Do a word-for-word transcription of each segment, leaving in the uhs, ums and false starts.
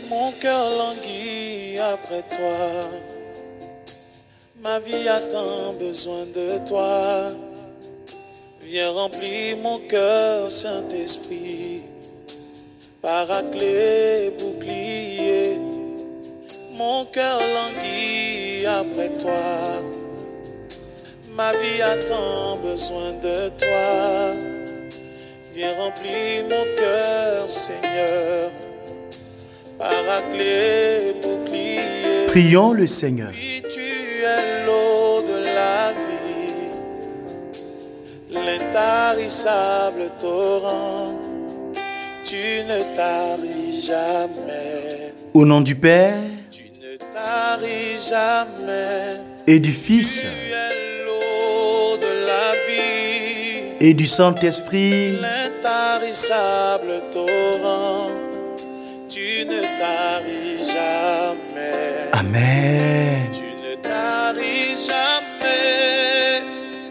Mon cœur languit après toi. Ma vie a tant besoin de toi. Viens remplir mon cœur, Saint-Esprit. Paraclet, bouclier. Mon cœur languit après toi. Ma vie a tant besoin de toi. Viens remplir mon cœur, Seigneur. Paraclet, bouclier. Prions le Seigneur. Oui, tu es l'eau de la vie, l'intarissable torrent. Tu ne taris jamais. Au nom du Père Tu ne taris jamais. et du Fils Tu es l'eau de la vie et du Saint-Esprit. L'intarissable torrent. Tu ne taris jamais. Amen. Tu ne taris jamais.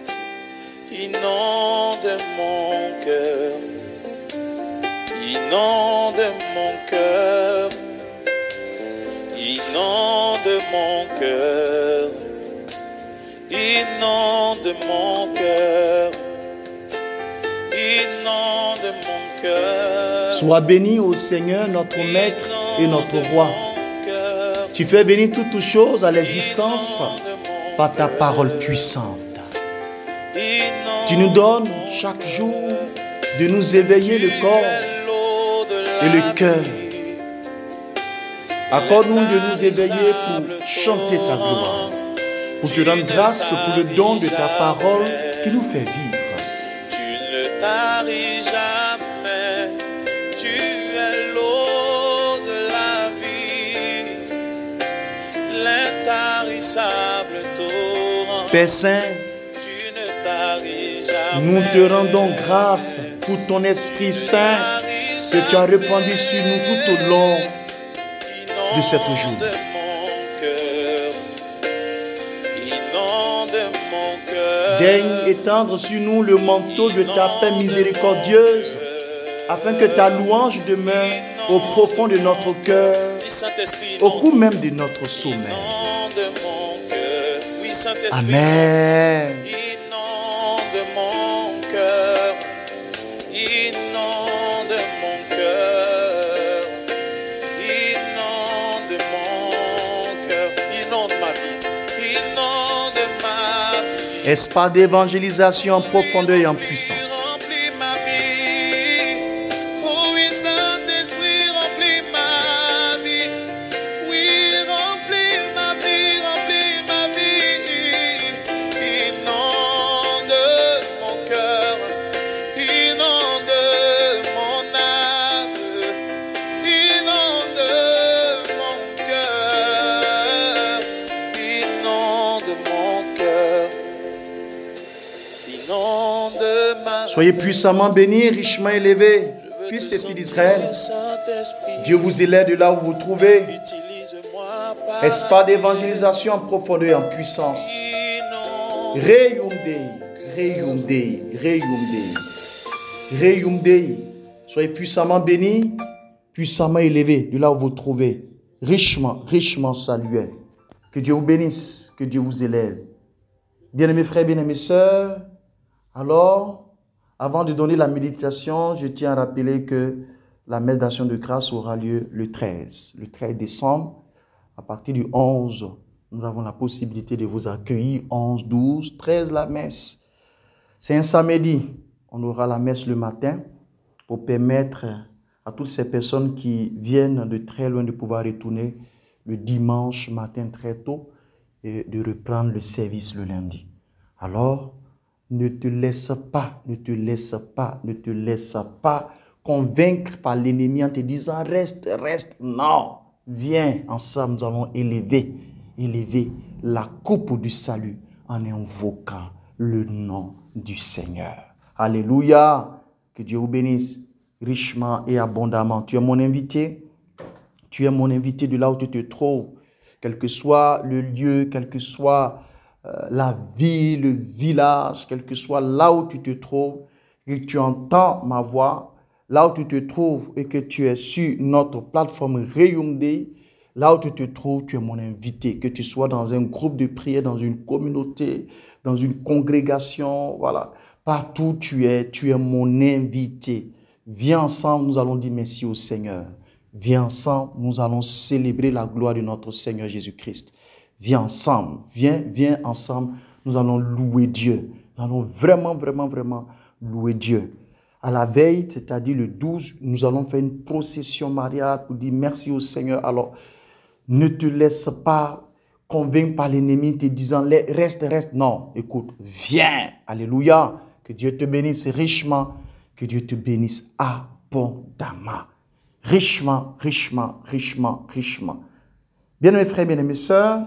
Inonde mon cœur. Inonde mon cœur. Inonde mon cœur. Inonde mon cœur. Inonde mon cœur. Sois béni au Seigneur, notre Maître et notre Roi. Tu fais venir toutes choses à l'existence par ta parole puissante. Tu nous donnes chaque jour de nous éveiller le corps et le cœur. Accorde-nous de nous éveiller pour chanter ta gloire, pour te rendre grâce pour le don de ta parole qui nous fait vivre. Tu ne taris jamais. Tu es l'eau de la vie, l'intarissable torrent. Père Saint, Tu ne taris jamais. nous te rendons grâce pour ton Esprit Saint que tu as répandu sur nous tout au long de cette journée. Inonde mon cœur. Inonde mon cœur. Daigne étendre sur nous le manteau de ta paix miséricordieuse, afin que ta louange demeure au profond de notre cœur, Dis Saint-Esprit, au inonde. cou même de notre sommeil. Inonde mon cœur. Oui, Saint-Esprit. Amen. Inonde mon cœur. Inonde mon cœur. Inonde mon cœur. Inonde ma vie. Inonde ma vie. Espace d'évangélisation en profondeur et en puissance. Remplis ma vie. Oh oui, Saint-Esprit, remplis ma vie. Oui, remplis ma vie, remplis ma vie. Inonde mon cœur. Inonde mon âme. Inonde mon cœur. Inonde mon cœur. Inonde ma Soyez puissamment bénis, richement élevés, fils et filles d'Israël. Saint-Esprit, Dieu vous élève de là où vous vous trouvez. utilise-moi par Espace d'évangélisation en profondeur et en puissance. Inonde Reum Dei, Reum Dei, Reum Dei, Reum Dei. Soyez puissamment bénis, puissamment élevés de là où vous vous trouvez. Richement, richement salués. Que Dieu vous bénisse, que Dieu vous élève. Bien-aimés frères, bien-aimées sœurs, alors, avant de donner la méditation, je tiens à rappeler que la messe d'action de grâce aura lieu le treize, le treize décembre. À partir du onze, nous avons la possibilité de vous accueillir. onze, douze, treize, la messe. C'est un samedi. On aura la messe le matin pour permettre à toutes ces personnes qui viennent de très loin de pouvoir retourner le dimanche matin très tôt et de reprendre le service le lundi. Alors, ne te laisse pas, ne te laisse pas, ne te laisse pas convaincre par l'ennemi en te disant reste, reste. Non, viens, ensemble nous allons élever, élever la coupe du salut en invoquant le nom du Seigneur. Alléluia, que Dieu vous bénisse richement et abondamment. Tu es mon invité, tu es mon invité de là où tu te trouves, quel que soit le lieu, quel que soit Euh, la ville, le village, quel que soit là où tu te trouves, et que tu entends ma voix, là où tu te trouves et que tu es sur notre plateforme Rayumday, là où tu te trouves, tu es mon invité. Que tu sois dans un groupe de prière, dans une communauté, dans une congrégation, voilà. Partout où tu es, tu es mon invité. Viens ensemble, nous allons dire merci au Seigneur. Viens ensemble, nous allons célébrer la gloire de notre Seigneur Jésus-Christ. Viens ensemble, viens, viens ensemble, nous allons louer Dieu. Nous allons vraiment, vraiment, vraiment louer Dieu. À la veille, c'est-à-dire le douze, nous allons faire une procession mariale pour dire merci au Seigneur. Alors, ne te laisse pas convaincre par l'ennemi te disant reste, reste. Non, écoute, viens. Alléluia. Que Dieu te bénisse richement. Que Dieu te bénisse abondamment. Richement, richement, richement, richement. Bien-aimés frères, bien-aimés sœurs,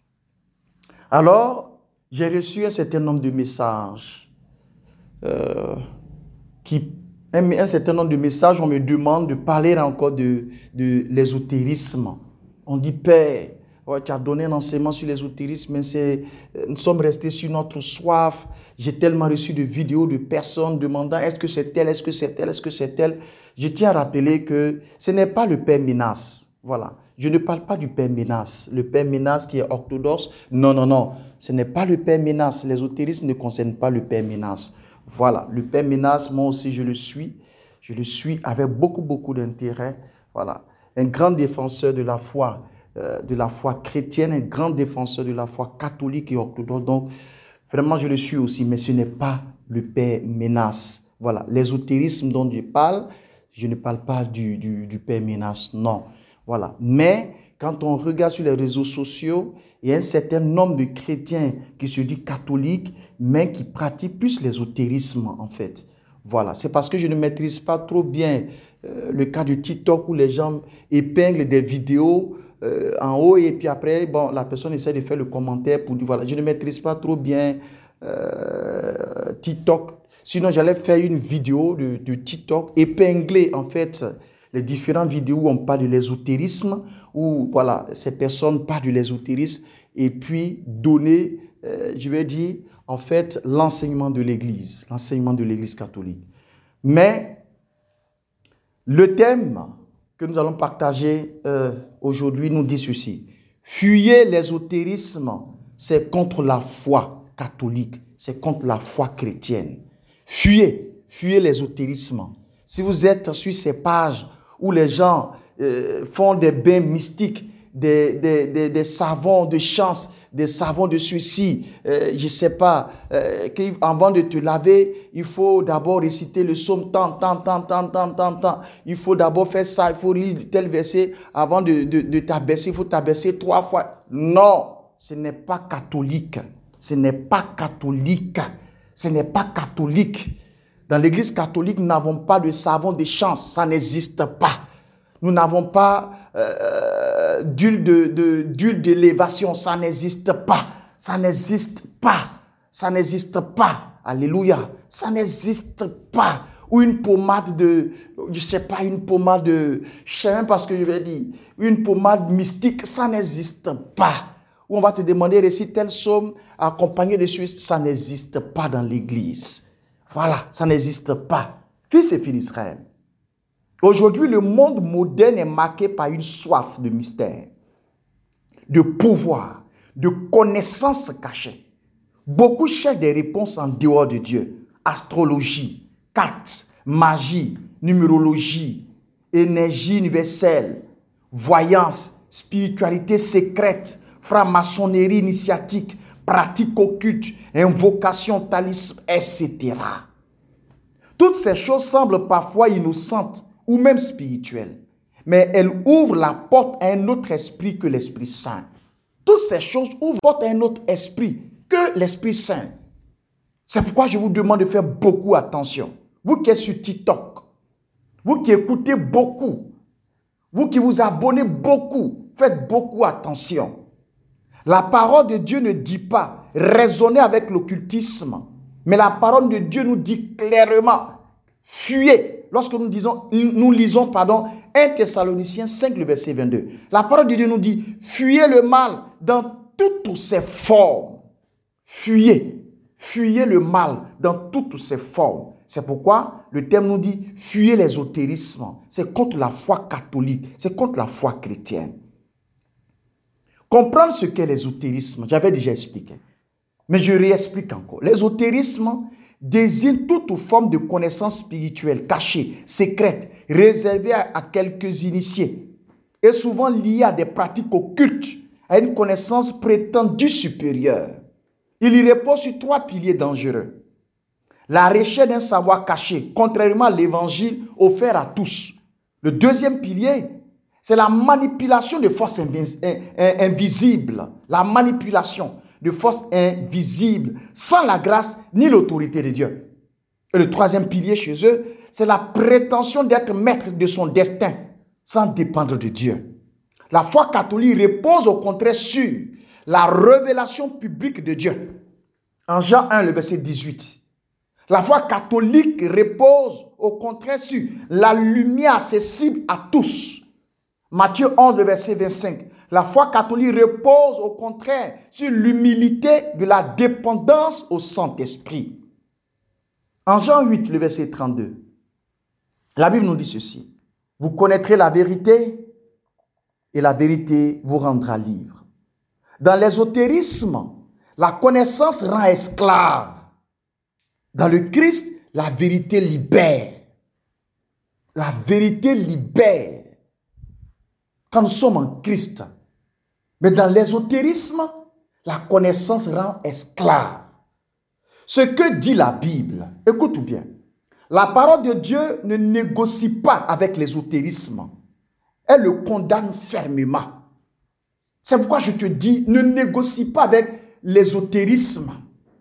alors, j'ai reçu un certain nombre de messages. Euh, qui, un, un certain nombre de messages, on me demande de parler encore de, de l'ésotérisme. On dit, Père, ouais, tu as donné un enseignement sur l'ésotérisme, mais c'est, nous sommes restés sur notre soif. J'ai tellement reçu de vidéos de personnes demandant, est-ce que c'est tel, est-ce que c'est tel, est-ce que c'est tel. Je tiens à rappeler que ce n'est pas le Père Ménas. Voilà. Je ne parle pas du Père Ménas. Le Père Ménas qui est orthodoxe. Non, non, non. Ce n'est pas le Père Ménas. L'ésotérisme ne concerne pas le Père Ménas. Voilà. Le Père Ménas, moi aussi, je le suis. Je le suis avec beaucoup, beaucoup d'intérêt. Voilà. Un grand défenseur de la foi, euh, de la foi chrétienne, un grand défenseur de la foi catholique et orthodoxe. Donc, vraiment, je le suis aussi. Mais ce n'est pas le Père Ménas. Voilà. L'ésotérisme dont je parle, je ne parle pas du, du, du Père Ménas. Non. Voilà. Mais quand on regarde sur les réseaux sociaux, il y a un certain nombre de chrétiens qui se disent catholiques, mais qui pratiquent plus l'ésotérisme en fait. Voilà. C'est parce que je ne maîtrise pas trop bien euh, le cas de TikTok où les gens épinglent des vidéos euh, en haut et puis après, bon, la personne essaie de faire le commentaire pour dire voilà, je ne maîtrise pas trop bien euh, TikTok. Sinon, j'allais faire une vidéo de, de TikTok épingler en fait les différentes vidéos où on parle de l'ésotérisme, où voilà, ces personnes parlent de l'ésotérisme et puis donner, euh, je vais dire, en fait, l'enseignement de l'Église, l'enseignement de l'Église catholique. Mais le thème que nous allons partager euh, aujourd'hui nous dit ceci. Fuyez l'ésotérisme, c'est contre la foi catholique, c'est contre la foi chrétienne. Fuyez, fuyez l'ésotérisme. Si vous êtes sur ces pages où les gens euh, font des bains mystiques, des, des, des, des savons de chance, des savons de ceci, euh, je ne sais pas, euh, avant de te laver, il faut d'abord réciter le psaume tant, tant, tant, tant, tant, tant, tant. Il faut d'abord faire ça, il faut lire tel verset avant de, de, de t'abaisser, il faut t'abaisser trois fois. Non, ce n'est pas catholique. Ce n'est pas catholique. Ce n'est pas catholique. Dans l'église catholique, nous n'avons pas de savon de chance. Ça n'existe pas. Nous n'avons pas euh, d'huile de, de, d'huile d'élévation. Ça n'existe pas. Ça n'existe pas. Ça n'existe pas. Alléluia. Ça n'existe pas. Ou une pommade de, je ne sais pas, une pommade de, je ne sais même pas ce que je vais dire. Une pommade mystique. Ça n'existe pas. Ou on va te demander récite tel psaume accompagné de Suisse. Ça n'existe pas dans l'église. Voilà, ça n'existe pas. Fils et filles d'Israël. Aujourd'hui, le monde moderne est marqué par une soif de mystère, de pouvoir, de connaissances cachées. Beaucoup cherchent des réponses en dehors de Dieu. Astrologie, cartes, magie, numérologie, énergie universelle, voyance, spiritualité secrète, franc-maçonnerie initiatique, pratique occulte, invocation, talisman, et cetera. Toutes ces choses semblent parfois innocentes ou même spirituelles, mais elles ouvrent la porte à un autre esprit que l'Esprit Saint. Toutes ces choses ouvrent la porte à un autre esprit que l'Esprit Saint. C'est pourquoi je vous demande de faire beaucoup attention. Vous qui êtes sur TikTok, vous qui écoutez beaucoup, vous qui vous abonnez beaucoup, faites beaucoup attention. La parole de Dieu ne dit pas raisonnez avec l'occultisme, mais la parole de Dieu nous dit clairement fuyez. Lorsque nous disons, nous lisons, pardon, un Thessaloniciens cinq, le verset vingt-deux. La parole de Dieu nous dit fuyez le mal dans toutes ses formes. Fuyez, fuyez le mal dans toutes ses formes. C'est pourquoi le terme nous dit fuyez l'ésotérisme. C'est contre la foi catholique, c'est contre la foi chrétienne. Comprendre ce qu'est l'ésotérisme, j'avais déjà expliqué. Mais je réexplique encore. L'ésotérisme désigne toute forme de connaissance spirituelle cachée, secrète, réservée à, à quelques initiés et souvent liée à des pratiques occultes, à une connaissance prétendue supérieure. Il y repose sur trois piliers dangereux. La recherche d'un savoir caché, contrairement à l'évangile offert à tous. Le deuxième pilier, c'est la manipulation de forces invis- invisibles. La manipulation de forces invisibles, sans la grâce ni l'autorité de Dieu. Et le troisième pilier chez eux, c'est la prétention d'être maître de son destin, sans dépendre de Dieu. La foi catholique repose au contraire sur la révélation publique de Dieu. En Jean un, le verset dix-huit. La foi catholique repose au contraire sur la lumière accessible à tous. Matthieu onze, le verset vingt-cinq. La foi catholique repose au contraire sur l'humilité de la dépendance au Saint-Esprit. En Jean huit, le verset trente-deux, la Bible nous dit ceci. Vous connaîtrez la vérité et la vérité vous rendra libre. Dans l'ésotérisme, la connaissance rend esclave. Dans le Christ, la vérité libère. La vérité libère. Quand nous sommes en Christ. Mais dans l'ésotérisme, la connaissance rend esclave. Ce que dit la Bible, écoute bien, la parole de Dieu ne négocie pas avec l'ésotérisme. Elle le condamne fermement. C'est pourquoi je te dis, ne négocie pas avec l'ésotérisme.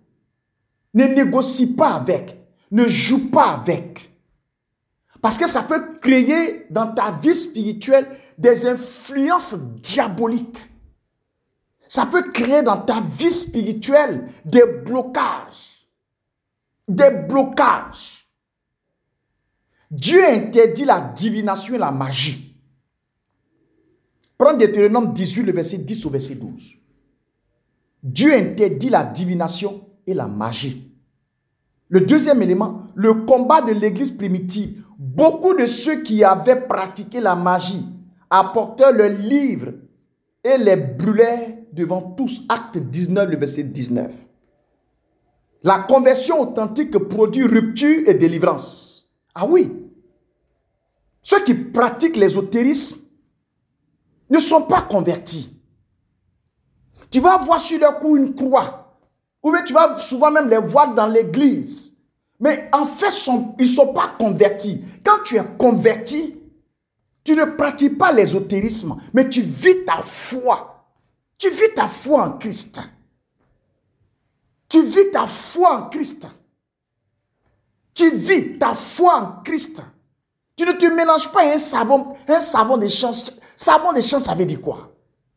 Ne négocie pas avec. Ne joue pas avec. Parce que ça peut créer dans ta vie spirituelle des influences diaboliques. Ça peut créer dans ta vie spirituelle des blocages. Des blocages. Dieu interdit la divination et la magie. Prends Deutéronome dix-huit, le verset dix au verset douze. Dieu interdit la divination et la magie. Le deuxième élément, le combat de l'église primitive. Beaucoup de ceux qui avaient pratiqué la magie apportèrent leurs livres et les brûlèrent devant tous. Acte dix-neuf, le verset dix-neuf. La conversion authentique produit rupture et délivrance. Ah oui. Ceux qui pratiquent l'ésotérisme ne sont pas convertis. Tu vas voir sur leur cou une croix. Ou bien tu vas souvent même les voir dans l'église. Mais en fait, sont, ils ne sont pas convertis. Quand tu es converti, tu ne pratiques pas l'ésotérisme, mais tu vis ta foi. Tu vis ta foi en Christ. Tu vis ta foi en Christ. Tu vis ta foi en Christ. Tu ne te mélanges pas un savon, un savon de chance. Savon de chance, ça veut dire quoi?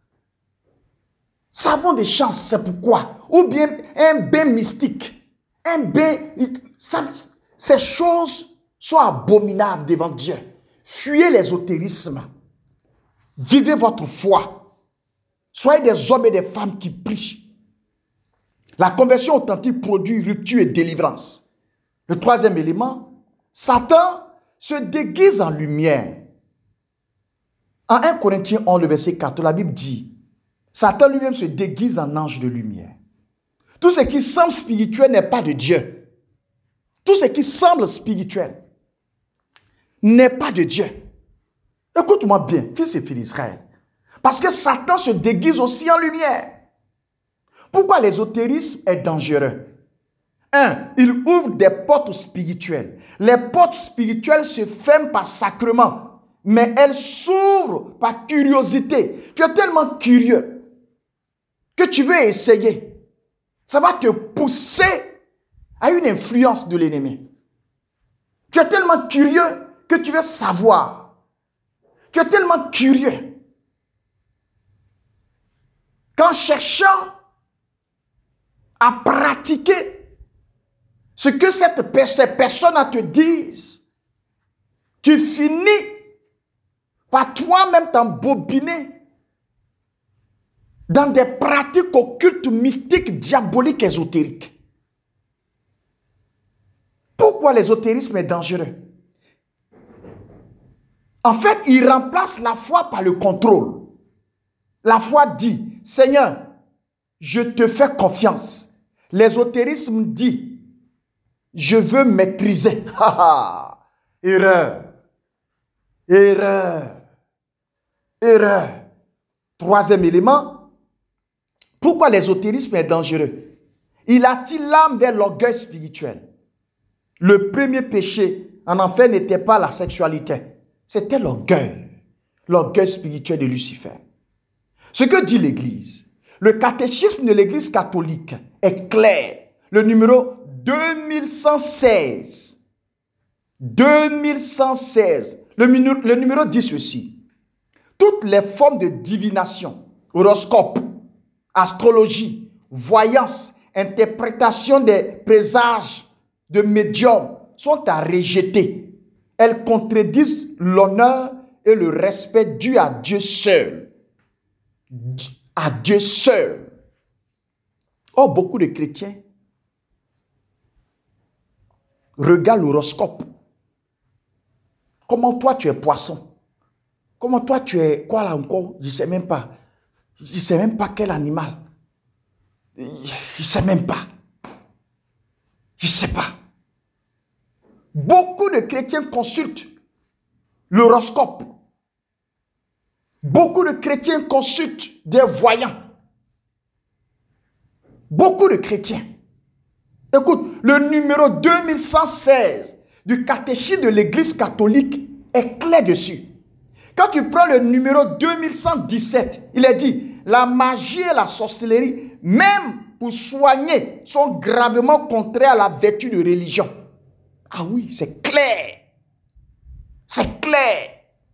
Savon de chance, c'est pourquoi? Ou bien un bain mystique. Un bain, ça, ces choses sont abominables devant Dieu. Fuyez l'ésotérisme. Vivez votre foi. Soyez des hommes et des femmes qui prient. La conversion authentique produit rupture et délivrance. Le troisième élément, Satan se déguise en lumière. En un Corinthiens onze, le verset quatre, la Bible dit, Satan lui-même se déguise en ange de lumière. Tout ce qui semble spirituel n'est pas de Dieu. Tout ce qui semble spirituel n'est pas de Dieu. Écoute-moi bien, fils et filles d'Israël. Parce que Satan se déguise aussi en lumière. Pourquoi l'ésotérisme est dangereux? Un, il ouvre des portes spirituelles. Les portes spirituelles se ferment par sacrement, mais elles s'ouvrent par curiosité. Tu es tellement curieux que tu veux essayer. Ça va te pousser à une influence de l'ennemi. Tu es tellement curieux que tu veux savoir. Tu es tellement curieux qu'en cherchant à pratiquer ce que cette, ces personnes te disent, tu finis par toi-même t'embobiner dans des pratiques occultes, mystiques, diaboliques, ésotériques. Pourquoi l'ésotérisme est dangereux? En fait, il remplace la foi par le contrôle. La foi dit, Seigneur, je te fais confiance. L'ésotérisme dit, je veux maîtriser. Erreur. Erreur. Erreur. Troisième élément, pourquoi l'ésotérisme est dangereux? Il attire l'âme vers l'orgueil spirituel. Le premier péché en enfer n'était pas la sexualité, c'était l'orgueil. L'orgueil spirituel de Lucifer. Ce que dit l'Église, le catéchisme de l'Église catholique est clair. Le numéro deux mille cent seize. deux mille cent seize. Le, le numéro dit ceci. Toutes les formes de divination, horoscope, astrologie, voyance, interprétation des présages de médiums sont à rejeter. Elles contredisent l'honneur et le respect dû à Dieu seul. À Dieu seul. Oh, beaucoup de chrétiens regardent l'horoscope. Comment toi tu es poisson? Comment toi tu es quoi là encore? Je ne sais même pas. Je ne sais même pas quel animal. Je ne sais même pas. Je ne sais pas. Beaucoup de chrétiens consultent l'horoscope. Beaucoup de chrétiens consultent des voyants. Beaucoup de chrétiens. Écoute, le numéro deux mille cent seize du catéchisme de l'Église catholique est clair dessus. Quand tu prends le numéro deux mille cent dix-sept, il est dit, la magie et la sorcellerie, même pour soigner, sont gravement contraires à la vertu de religion. Ah oui, c'est clair. C'est clair.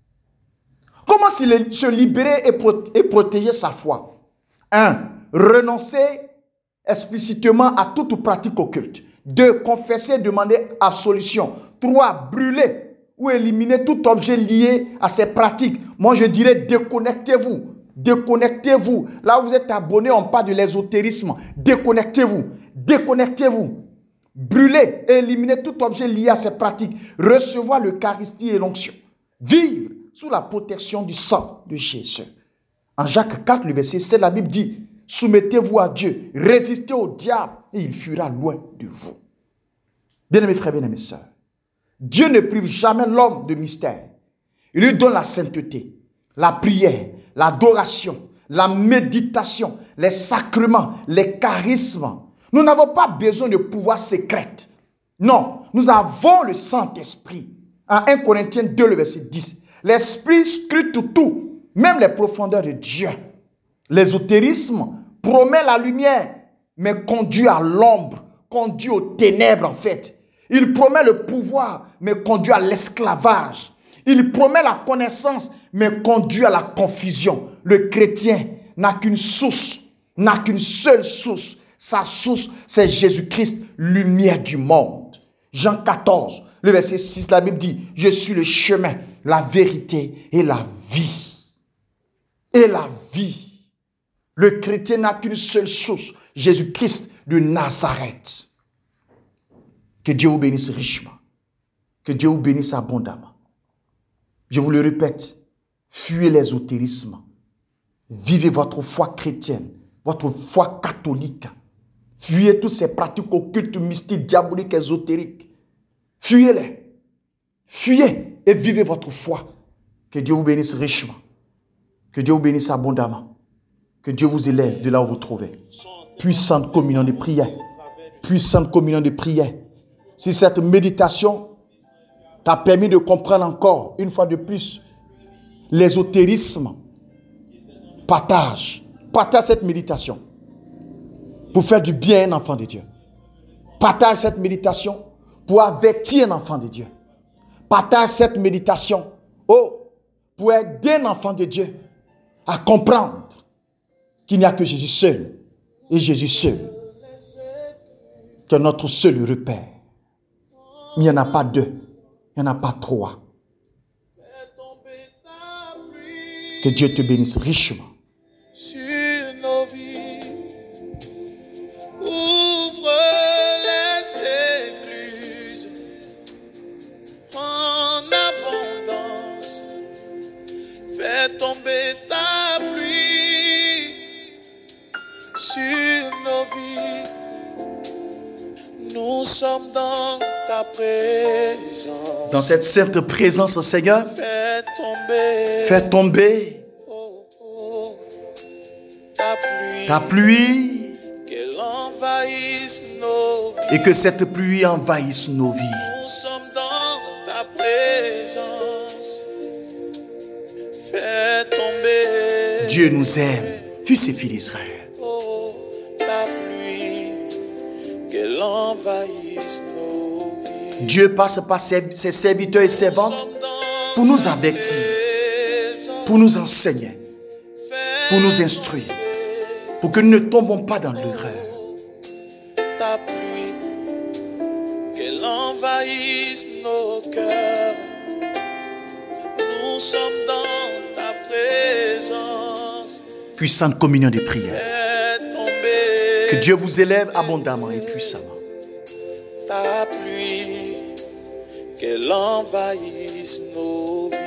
Comment se libérer et, pro et protéger sa foi? un. Renoncer explicitement à toute pratique occulte. deux. Confesser et demander absolution. trois. Brûler ou éliminer tout objet lié à ces pratiques. Moi, je dirais déconnectez-vous. Déconnectez-vous. Là où vous êtes abonné, on parle de l'ésotérisme. Déconnectez-vous. Déconnectez-vous. Brûler et éliminer tout objet lié à ces pratiques. Recevoir l'Eucharistie et l'onction. Vivre sous la protection du sang de Jésus. En Jacques quatre, le verset sept, la Bible dit, soumettez-vous à Dieu, résistez au diable et il fuira loin de vous. Bien-aimés frères, bien-aimés sœurs, Dieu ne prive jamais l'homme de mystère. Il lui donne la sainteté, la prière, l'adoration, la méditation, les sacrements, les charismes. Nous n'avons pas besoin de pouvoir secret. Non, nous avons le Saint-Esprit. En un Corinthiens deux, le verset dix. L'Esprit scrute tout, même les profondeurs de Dieu. L'ésotérisme promet la lumière, mais conduit à l'ombre, conduit aux ténèbres en fait. Il promet le pouvoir, mais conduit à l'esclavage. Il promet la connaissance, mais conduit à la confusion. Le chrétien n'a qu'une source, n'a qu'une seule source. Sa source, c'est Jésus-Christ, lumière du monde. Jean quatorze, le verset six, la Bible dit, je suis le chemin, la vérité et la vie. Et la vie. Le chrétien n'a qu'une seule source, Jésus-Christ de Nazareth. Que Dieu vous bénisse richement. Que Dieu vous bénisse abondamment. Je vous le répète, fuyez l'ésotérisme. Vivez votre foi chrétienne, votre foi catholique. Fuyez toutes ces pratiques occultes, mystiques, diaboliques, ésotériques. Fuyez-les. Fuyez et vivez votre foi. Que Dieu vous bénisse richement. Que Dieu vous bénisse abondamment. Que Dieu vous élève de là où vous trouvez. Puissante communion de prière. Puissante communion de prière. Si cette méditation t'a permis de comprendre encore, une fois de plus, l'ésotérisme, partage. Partage cette méditation pour faire du bien à un enfant de Dieu. Partage cette méditation pour avertir un enfant de Dieu. Partage cette méditation oh, pour aider un enfant de Dieu à comprendre qu'il n'y a que Jésus seul et Jésus seul qui est notre seul repère. Il n'y en a pas deux, il n'y en a pas trois. Que Dieu te bénisse richement. Sur nos vies, ouvre les écluses sommes dans ta présence. Dans cette sainte présence, Seigneur, Fais tomber, fais tomber oh, oh, ta pluie, ta pluie qu'elle envahisse nos vies. et que cette pluie envahisse nos vies. Nous sommes dans ta présence. Fais tomber, Dieu nous aime, fils et filles d'Israël. oh, ta pluie, qu'elle envahisse nos vies. Dieu passe par ses, ses serviteurs et servantes pour nous avertir, pour nous enseigner, pour nous instruire, pour que nous ne tombons pas dans l'erreur. Ta pluie, qu'elle envahisse nos cœurs. Nous sommes dans ta présence. Puissante communion de prière. Fais tomber Que Dieu vous élève abondamment et puissamment. ta pluie, qu'elle envahisse nos vies.